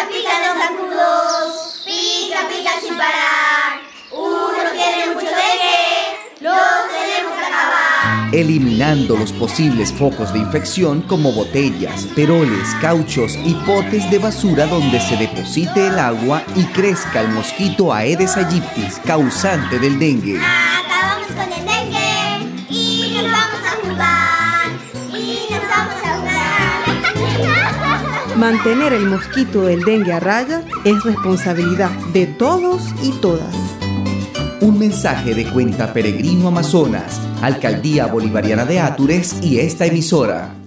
pica los zancudos, pica, pica sin parar. Unos tienen mucho dengue, los tenemos que acabar. Eliminando los posibles focos de infección como botellas, peroles, cauchos y potes de basura donde se deposite el agua y crezca el mosquito Aedes aegypti, causante del dengue. Acabamos con el dengue y nos vamos a jugar, Mantener el mosquito del dengue a raya es responsabilidad de todos y todas. Un mensaje de Cuenta Peregrino Amazonas, Alcaldía Bolivariana de Atures y esta emisora.